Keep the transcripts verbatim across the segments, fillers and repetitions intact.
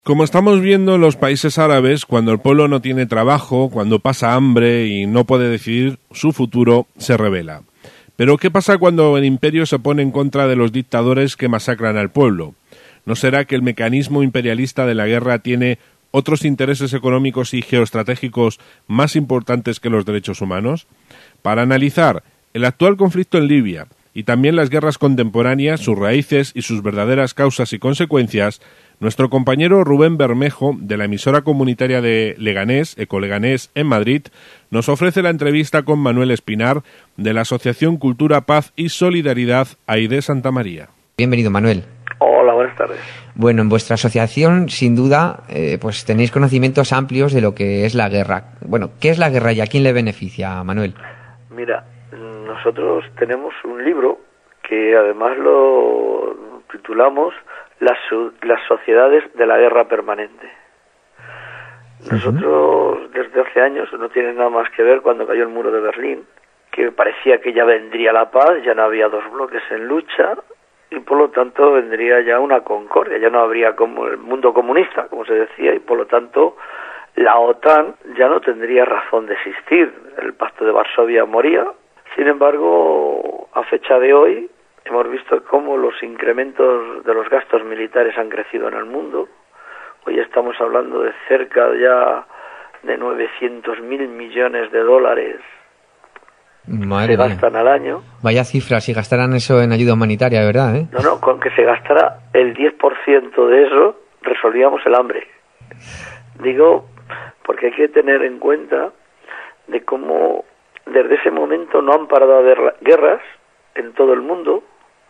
Como estamos viendo en los países árabes, cuando el pueblo no tiene trabajo, cuando pasa hambre y no puede decidir su futuro, se rebela. Pero ¿qué pasa cuando el imperio se pone en contra de los dictadores que masacran al pueblo? ¿No será que el mecanismo imperialista de la guerra tiene otros intereses económicos y geoestratégicos más importantes que los derechos humanos? Para analizar el actual conflicto en Libia y también las guerras contemporáneas, sus raíces y sus verdaderas causas y consecuencias, nuestro compañero Rubén Bermejo, de la emisora comunitaria de Leganés, Ecoleganés, en Madrid, nos ofrece la entrevista con Manuel Espinar, de la Asociación Cultura, Paz y Solidaridad Aide Santa María. Bienvenido, Manuel. Hola, buenas tardes. Bueno, en vuestra asociación, sin duda, eh, pues tenéis conocimientos amplios de lo que es la guerra. Bueno, ¿qué es la guerra y a quién le beneficia, Manuel? Mira, nosotros tenemos un libro que además lo titulamos Las, las sociedades de la guerra permanente. Nosotros, uh-huh. desde hace años, no tiene nada más que ver cuando cayó el muro de Berlín, que parecía que ya vendría la paz, ya no había dos bloques en lucha, y por lo tanto vendría ya una concordia, ya no habría como el mundo comunista, como se decía, y por lo tanto la OTAN ya no tendría razón de existir. El Pacto de Varsovia moría. Sin embargo, a fecha de hoy, hemos visto cómo los incrementos de los gastos militares han crecido en el mundo. Hoy estamos hablando de cerca ya de novecientos mil millones de dólares Madre que se gastan mía. al año. Vaya cifras, si gastaran eso en ayuda humanitaria, ¿verdad? ¿Eh? No, no, con que se gastara el diez por ciento de eso, resolvíamos el hambre. Digo, porque hay que tener en cuenta de cómo desde ese momento no han parado a haber guerras en todo el mundo,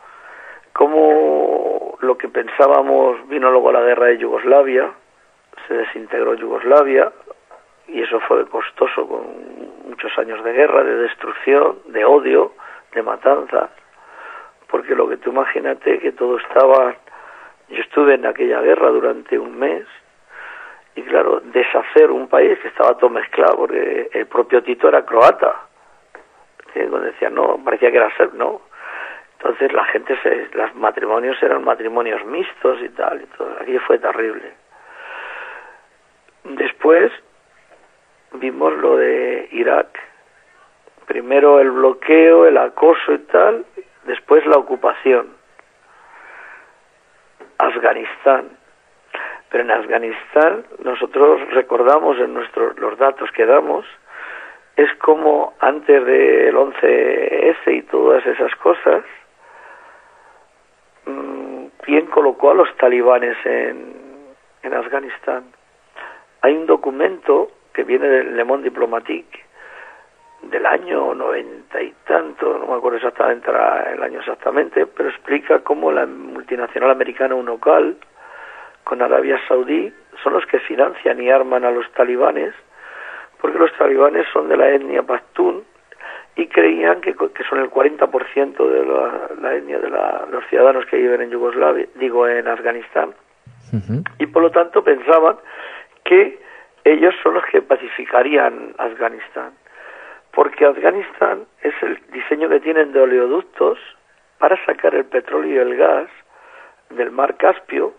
como lo que pensábamos, vino luego la guerra de Yugoslavia, se desintegró Yugoslavia, y eso fue costoso, con muchos años de guerra, de destrucción, de odio, de matanzas, porque lo que tú imagínate que todo estaba... Yo estuve en aquella guerra durante un mes, y claro, deshacer un país que estaba todo mezclado, porque el propio Tito era croata, que cuando decía no, parecía que era serb, no. Entonces la gente, se, los matrimonios eran matrimonios mixtos y tal, y todo. Aquí fue terrible. Después vimos lo de Irak. Primero el bloqueo, el acoso y tal, después la ocupación. Afganistán. Pero en Afganistán nosotros recordamos en nuestros los datos que damos, es como antes del once ese y todas esas cosas, ¿quién colocó a los talibanes en, en Afganistán? Hay un documento que viene del Le Monde Diplomatique del año noventa y tanto, no me acuerdo exactamente el año exactamente, pero explica cómo la multinacional americana UNOCAL con Arabia Saudí son los que financian y arman a los talibanes, porque los talibanes son de la etnia pastún y creían que, que son el cuarenta por ciento de la, la etnia de la, los ciudadanos que viven en Yugoslavia, digo en Afganistán, uh-huh. y por lo tanto pensaban que ellos son los que pacificarían Afganistán, porque Afganistán es el diseño que tienen de oleoductos para sacar el petróleo y el gas del mar Caspio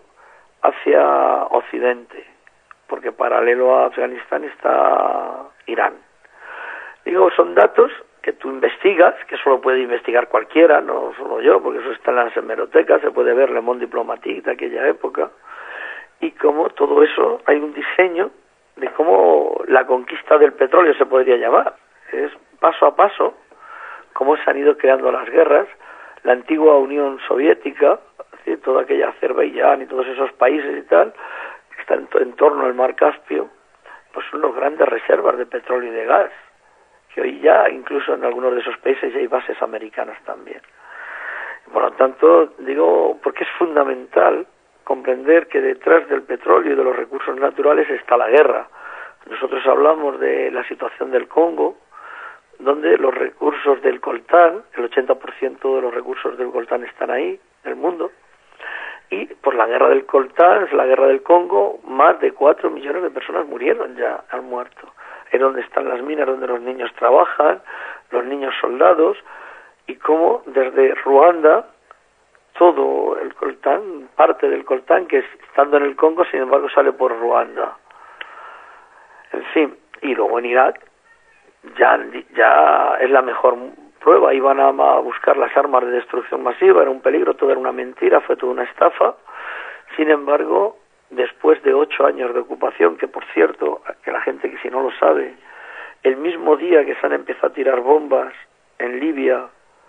hacia Occidente, porque paralelo a Afganistán está Irán. Digo, son datos que tú investigas, que solo puede investigar cualquiera, no solo yo, porque eso está en las hemerotecas, se puede ver Le Monde Diplomatique de aquella época, y como todo eso hay un diseño de cómo la conquista del petróleo se podría llamar. Es paso a paso cómo se han ido creando las guerras. La antigua Unión Soviética, ¿sí? Toda aquella Azerbaiyán y todos esos países y tal, que están en torno al mar Caspio, pues son las grandes reservas de petróleo y de gas, que hoy ya incluso en algunos de esos países ya hay bases americanas también. Por lo tanto, digo, porque es fundamental comprender que detrás del petróleo y de los recursos naturales está la guerra. Nosotros hablamos de la situación del Congo, donde los recursos del coltán, el ochenta por ciento de los recursos del coltán están ahí, en el mundo, y por la guerra del coltán, es la guerra del Congo, más de cuatro millones de personas murieron ya, han muerto. Es donde están las minas, donde los niños trabajan, los niños soldados, y cómo desde Ruanda todo el coltán, parte del coltán que estando en el Congo, sin embargo, sale por Ruanda. En fin, y luego en Irak ya, ya es la mejor prueba. Iban a buscar las armas de destrucción masiva, era un peligro, todo era una mentira, fue toda una estafa. Sin embargo, después de ocho años de ocupación, que por cierto, que la gente que si no lo sabe, el mismo día que se han empezado a tirar bombas en Libia,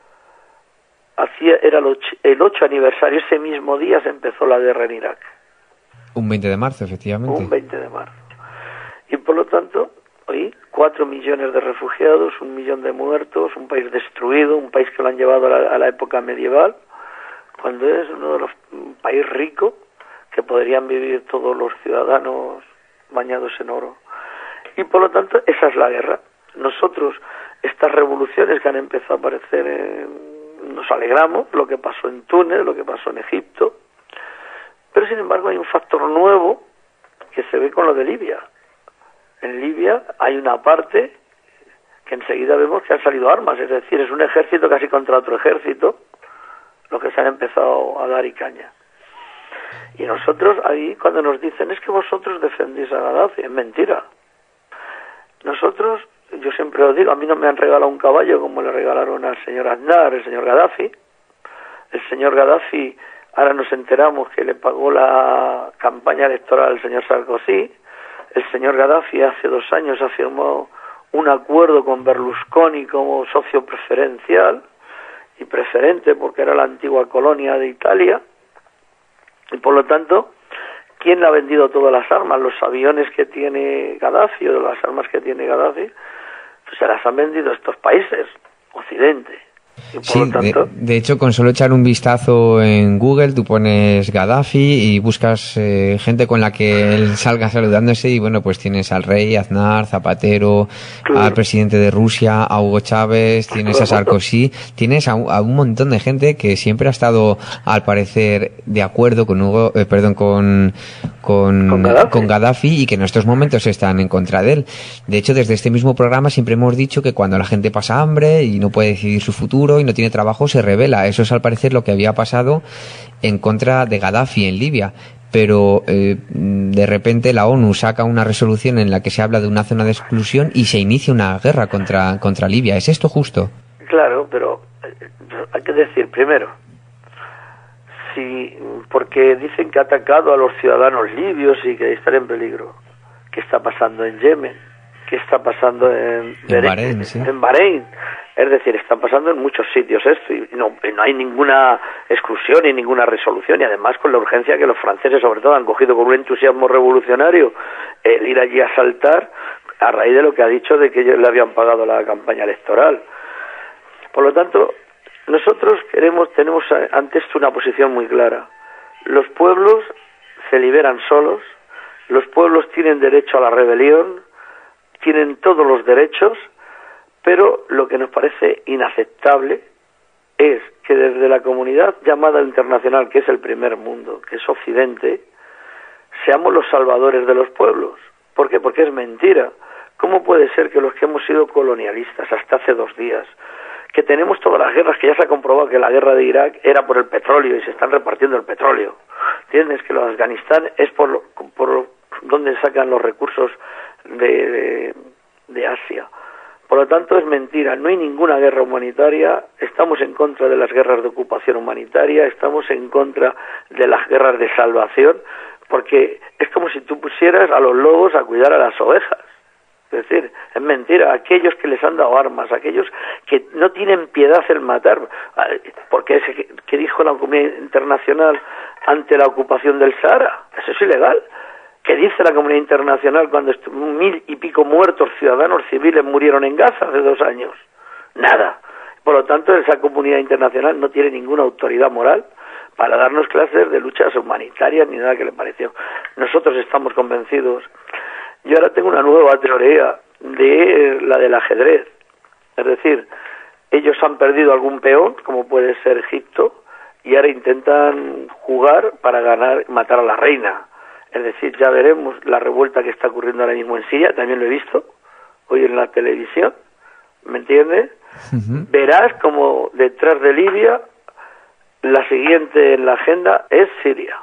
hacía, era el ocho, el ocho aniversario, ese mismo día se empezó la guerra en Irak. Un veinte de marzo, efectivamente. Un veinte de marzo. Y por lo tanto, hoy, cuatro millones de refugiados, un millón de muertos, un país destruido, un país que lo han llevado a la, a la época medieval, cuando es uno de los un país rico que podrían vivir todos los ciudadanos bañados en oro. Y por lo tanto, esa es la guerra. Nosotros, estas revoluciones que han empezado a aparecer, en, nos alegramos, lo que pasó en Túnez, lo que pasó en Egipto, pero sin embargo hay un factor nuevo que se ve con lo de Libia. En Libia hay una parte que enseguida vemos que han salido armas, es decir, es un ejército casi contra otro ejército, los que se han empezado a dar y caña. Y nosotros ahí, cuando nos dicen, es que vosotros defendéis a Gaddafi, es mentira. Nosotros, yo siempre os digo, a mí no me han regalado un caballo como le regalaron al señor Aznar, el señor Gaddafi. El señor Gaddafi, ahora nos enteramos que le pagó la campaña electoral al señor Sarkozy. El señor Gaddafi hace dos años ha firmado un acuerdo con Berlusconi como socio preferencial, y preferente porque era la antigua colonia de Italia, y por lo tanto, ¿quién le ha vendido todas las armas? Los aviones que tiene Gaddafi o las armas que tiene Gaddafi, pues se las han vendido estos países, Occidente. Y por sí, lo tanto, de, de hecho, con solo echar un vistazo en Google, tú pones Gaddafi y buscas eh, gente con la que él salga saludándose y bueno, pues tienes al rey, Aznar, Zapatero, claro, al presidente de Rusia, a Hugo Chávez, tienes a Sarkozy, tienes a, a un montón de gente que siempre ha estado, al parecer, de acuerdo con Hugo, eh, perdón, con con, ¿Con Gaddafi? con Gaddafi y que en estos momentos están en contra de él. De hecho, desde este mismo programa siempre hemos dicho que cuando la gente pasa hambre y no puede decidir su futuro y no tiene trabajo, se rebela. Eso es al parecer lo que había pasado en contra de Gaddafi en Libia. Pero eh, de repente la ONU saca una resolución en la que se habla de una zona de exclusión y se inicia una guerra contra, contra Libia. ¿Es esto justo? Claro, pero hay que decir primero, si porque dicen que ha atacado a los ciudadanos libios y que están en peligro. ¿Qué está pasando en Yemen? ¿Qué está pasando en, en Bahrein? ¿Sí? En Bahrein. Es decir, están pasando en muchos sitios esto y no, y no hay ninguna exclusión ni ninguna resolución, y además con la urgencia que los franceses sobre todo han cogido con un entusiasmo revolucionario el ir allí a asaltar a raíz de lo que ha dicho de que ellos le habían pagado la campaña electoral. Por lo tanto, nosotros queremos tenemos ante esto una posición muy clara. Los pueblos se liberan solos, los pueblos tienen derecho a la rebelión, tienen todos los derechos, pero lo que nos parece inaceptable es que desde la comunidad llamada internacional, que es el primer mundo, que es Occidente, seamos los salvadores de los pueblos. ¿Por qué? Porque es mentira. ¿Cómo puede ser que los que hemos sido colonialistas hasta hace dos días, que tenemos todas las guerras, que ya se ha comprobado que la guerra de Irak era por el petróleo y se están repartiendo el petróleo, ¿entiendes? Que lo de Afganistán es por, por donde sacan los recursos de, de, de Asia. Por lo tanto, es mentira, no hay ninguna guerra humanitaria, estamos en contra de las guerras de ocupación humanitaria, estamos en contra de las guerras de salvación, porque es como si tú pusieras a los lobos a cuidar a las ovejas. Es decir, es mentira, aquellos que les han dado armas, aquellos que no tienen piedad en matar, porque ese que, que dijo la comunidad internacional ante la ocupación del Sahara, eso es ilegal. ¿Qué dice la comunidad internacional cuando mil y pico muertos ciudadanos civiles murieron en Gaza hace dos años? Nada. Por lo tanto, esa comunidad internacional no tiene ninguna autoridad moral para darnos clases de luchas humanitarias ni nada que le pareció. Nosotros estamos convencidos. Yo ahora tengo una nueva teoría de la del ajedrez. Es decir, ellos han perdido algún peón, como puede ser Egipto, y ahora intentan jugar para ganar, matar a la reina. Es decir, ya veremos la revuelta que está ocurriendo ahora mismo en Siria, también lo he visto hoy en la televisión, ¿me entiendes? Uh-huh. Verás como detrás de Libia la siguiente en la agenda es Siria.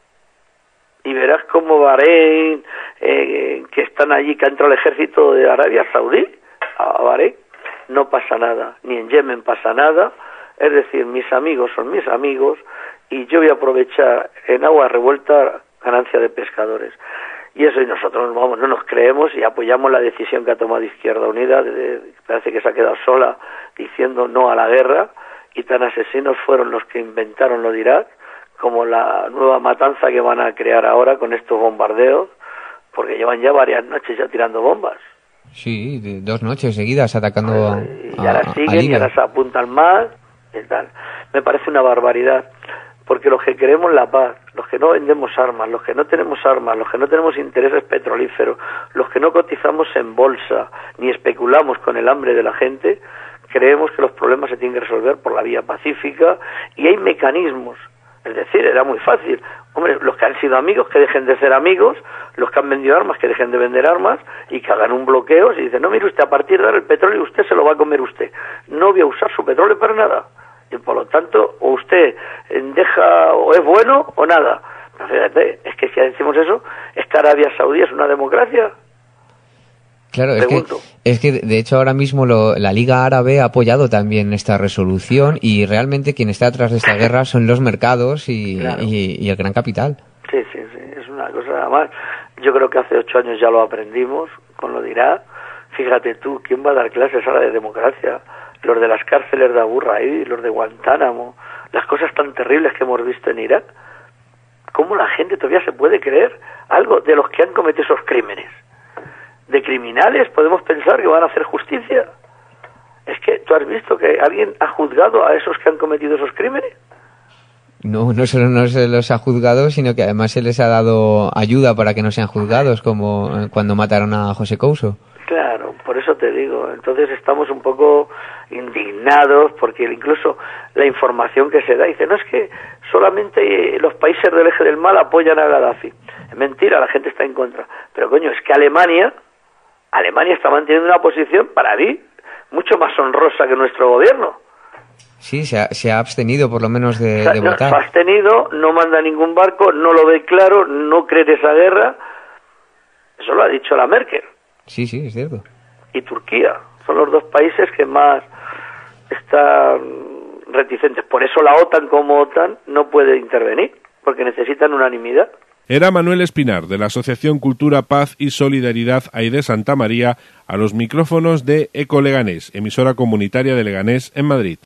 Y verás cómo Bahrein, eh, que están allí, que ha entrado el ejército de Arabia Saudí a Bahrein, no pasa nada, ni en Yemen pasa nada. Es decir, mis amigos son mis amigos y yo voy a aprovechar en agua revuelta ganancia de pescadores. Y eso, y nosotros vamos, no nos creemos y apoyamos la decisión que ha tomado Izquierda Unida, de, de, parece que se ha quedado sola diciendo no a la guerra, y tan asesinos fueron los que inventaron lo de Irak, como la nueva matanza que van a crear ahora con estos bombardeos, porque llevan ya varias noches ya tirando bombas. Sí, de dos noches seguidas atacando a, y ahora siguen y ahora se apuntan más y tal. Me parece una barbaridad, porque los que queremos la paz, los que no vendemos armas, los que no tenemos armas, los que no tenemos intereses petrolíferos, los que no cotizamos en bolsa ni especulamos con el hambre de la gente, creemos que los problemas se tienen que resolver por la vía pacífica y hay mecanismos. Es decir, era muy fácil. Hombre, los que han sido amigos, que dejen de ser amigos, los que han vendido armas, que dejen de vender armas y que hagan un bloqueo y dicen, no, mire usted, a partir de ahora el petróleo usted se lo va a comer usted. No voy a usar su petróleo para nada. Y por lo tanto, o usted deja, o es bueno, o nada. Pero fíjate, es que si decimos eso, es que Arabia Saudí es una democracia. Claro, es que, es que de hecho ahora mismo lo, la Liga Árabe ha apoyado también esta resolución y realmente quien está detrás de esta guerra son los mercados y, claro. y, y el gran capital. Sí, sí, sí, es una cosa nada más. Yo creo que hace ocho años ya lo aprendimos con lo de Irak. Fíjate tú, ¿quién va a dar clases ahora de democracia? Los de las cárceles de Abu Ghraib, los de Guantánamo, las cosas tan terribles que hemos visto en Irak. ¿Cómo la gente todavía se puede creer algo de los que han cometido esos crímenes? ¿De criminales podemos pensar que van a hacer justicia? ¿Es que tú has visto que alguien ha juzgado a esos que han cometido esos crímenes? No, no solo no se los ha juzgado, sino que además se les ha dado ayuda para que no sean juzgados, como cuando mataron a José Couso. Claro, por eso te digo. Entonces estamos un poco indignados porque incluso la información que se da dice, no, es que solamente los países del eje del mal apoyan a Gaddafi. Es mentira, la gente está en contra. Pero coño, es que Alemania... Alemania está manteniendo una posición, para mí, mucho más honrosa que nuestro gobierno. Sí, se ha, se ha abstenido por lo menos de, o sea, de no, votar. Se ha abstenido, no manda ningún barco, no lo ve claro, no cree en esa guerra. Eso lo ha dicho la Merkel. Sí, sí, es cierto. Y Turquía. Son los dos países que más están reticentes. Por eso la OTAN como OTAN no puede intervenir, porque necesitan unanimidad. Era Manuel Espinar, de la Asociación Cultura, Paz y Solidaridad Aide Santa María, a los micrófonos de Eco Leganés, emisora comunitaria de Leganés en Madrid.